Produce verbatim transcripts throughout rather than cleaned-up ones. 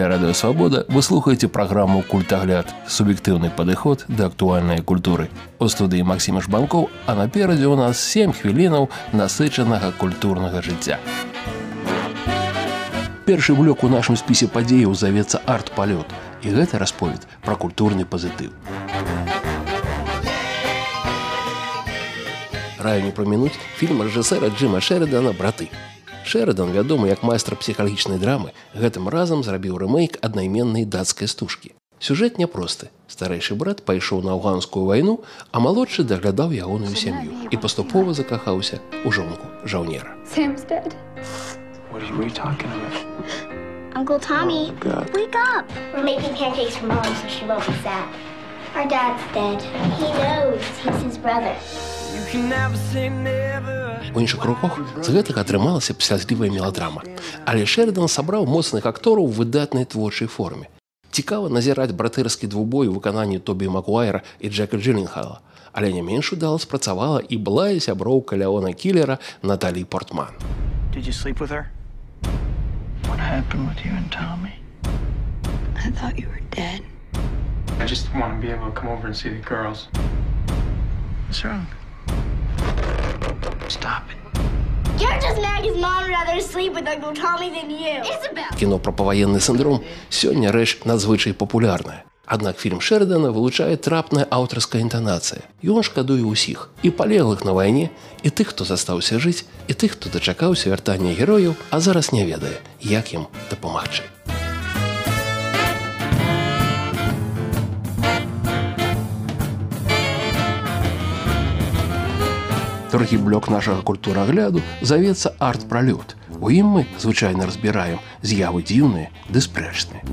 канале «Радио Свобода» вы слухаете программу «Культагляд» – субъективный подход до актуальной культуры. У студии Максим Жбанков, а напереди у нас семь хвилинов насыченного культурного життя. Першы блок у нашым спісе падзеяў завецца «Арт-палёт», і гэта расповед пра культурны пазітыў. Раю не прамінуць фільм рэжысэра Джима Шэрыдана «Браты». Шэрыдан, вядомы як майстар псіхалагічнай драмы, гэтым разам зрабіў рэмэйк аднайменнай дацкай стужкі. Сюжэт няпросты. Старэйшы брат пайшоў на афганскую вайну, а малодшы даглядаў ягоную сям'ю і паступова закахаўся ў жонку жаўнера. What are you talking about? Uncle Tommy, oh, wake up! We're making pancakes for Mom so she won't be sad. Our dad's dead. He knows. He's his brother. У іншых руках з гэтага атрымалася псязлівая меладрама. Але Шэрыдан сабраў моцных актораў у выдатнай творчай форме. Цікава назіраць братэрскі двубой у выкананні Тобі Магуайра і Джека Джилленхала. Але не менш удала спрацавала і былая сяброўка Леона Кілера Наталі Портман. Did you sleep with her? What happened with you and Tommy? I thought you were dead. I just want to be able to come over and see the girls. What's wrong? Stop it. You're just mad because Mom would rather sleep with Uncle Tommy than you. Isabel! Кіно пра паваенны сіндром сёння рэч надзвычай папулярная. Аднак фільм Шэрыдана вылучае трапная аўтарская інтанацыя. Ён шкадуе ўсіх, і палеглых на вайне, і тых, хто застаўся жыць, і тых, хто дачакаўся вяртання герояў, а зараз не ведае, як ім дапамагчы. Другі блок нашага культурагляду завецца «Арт-пралёт». У ім мы звычайна разбіраем з'явы дзіўныя ды спрэчныя.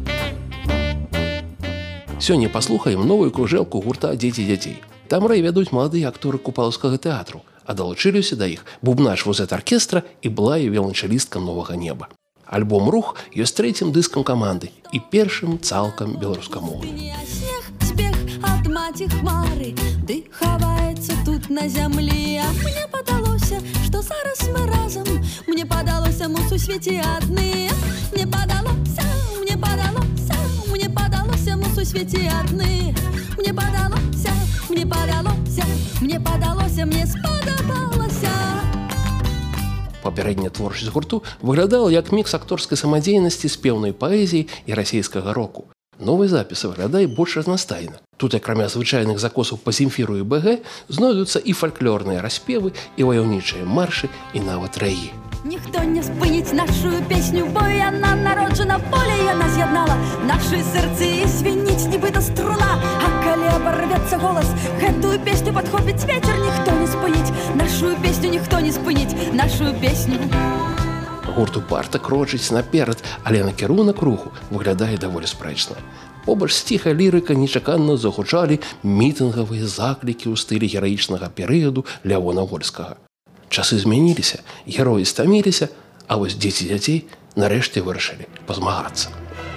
Сёння паслухаем новую кружэлку гурта «Дзеці дзяцей». Там рэй вядуць маладыя акторы купалаўскага тэатру, а далучыліся да іх бубнач вузэт-аркестра і былая віяланчэлістка новага неба. Альбом «Рух» ёсць трэцім дыскам каманды і першым цалкам беларускамоўным. Маці хмары, ды хаваецца тут на зямлі. А мне падалося, што зараз мы разам. Мне падалося, мы ў свеце адны. Мне падалося, мне падалося, мне падалося, мы ў свеце адны. Мне падалося, мне падалося, мне падалося, мне спадабалася. Папярэдняя творчасць гурту выглядала як мікс акторскай самадзейнасці з пеўнай паэзіяй і расійскага року. Новы запіс выглядае больш разнастайна. Тут, акрамя звычайных закосаў па земфіру і БГ, знойдуцца і фальклорныя распевы, і ваяўнічыя маршы, і нават рэгі. Ніхто не спыніць нашу песню, бо яна народжана поле, яна з'яднала нашы сэрцы і звініць нібыта струна. А калі абарвецца голас, гэтую песню падхопіць вецер, ніхто не спыніць нашу песню, ніхто не спыніць нашу песню. Гурт упарта крочыць наперад, але накірунак руху выглядае даволі спрэчна. Побач з ціхай лірыка нечакана загучалі мітынгавыя заклікі ў стылі гераічнага перыяду Лявона Вольскага. Часы змяніліся, героі стаміліся, а вось дзеці дзяцей нарэшце вырашылі пазмагацца.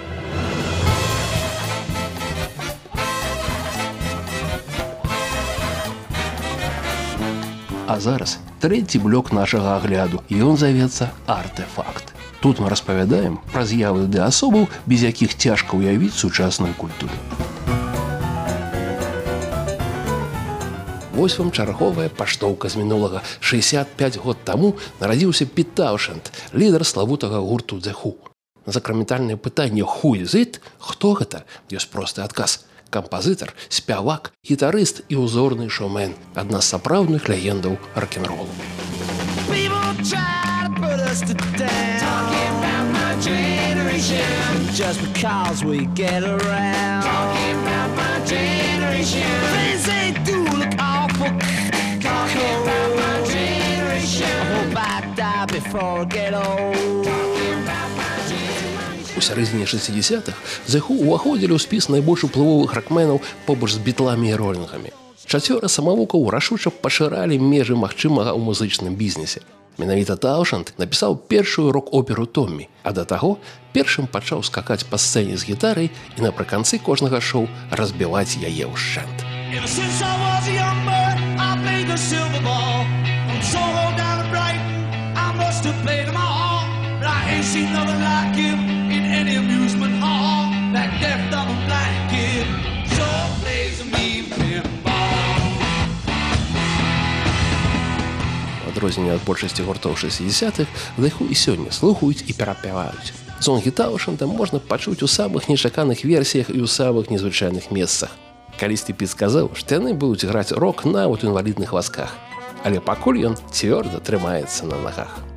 А зараз трэці блок нашага агляду, і ён завецца «Артэфакт». Тут мы распавядаем пра з'явы ды асобаў, без якіх цяжка ўявіць сучасную культуру. Вось вам чарговая паштоўка з мінулага. шэсцьдзесят пяць год таму нарадзіўся Піт Таушэнд, лідар славутага гурту «The Who». На закраментальнае пытанне «Who is it?» Хто гэта? Ёсць просты адказ. Кампазітар, спявак, гітарыст і ўзорны шоумен. Адна з сапраўдных легендаў рок-н-ролу. У сярэдзіне шэсцідзесятых The Who ўваходзілі ў спіс найбольш уплывовых рокменаў побач з Бітламі і Ролінгамі. Чацвёра самавукаў рашуча пашыралі межы магчымага ў музычным бізнесе. Менавіта Таушэнд напісаў першую рок-оперу «Томмі», а да таго першым пачаў скакаць па сцэне з гітарай і напрыканцы кожнага шоу разбіваць яе ўшчэнт. But I ain't seen nothing like him in any amusement hall. That deaf, dumb, and blind kid sure plays a mean pinball. У адрозненне ад большасці гуртоў шэсцідзесятых, The Who і сёння слухаюць і перапяваюць. Сонгі Таушэнда можна пачуць у самых нечаканых версіях і ў самых незвычайных месцах. Калісьці Піт сказаў, што яны будуць граць рок нават у інвалідных вазках. Але пакуль ён цвёрда трымаецца на нагах.